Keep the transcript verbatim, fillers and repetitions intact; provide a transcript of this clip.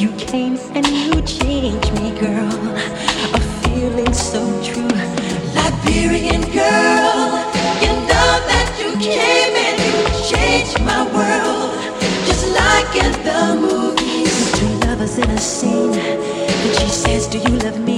You came and you changed me, girl. A feeling so true. Liberian girl, you know that you came and you changed my world. Just like in the movies, two lovers in a scene, and she says, do you love me?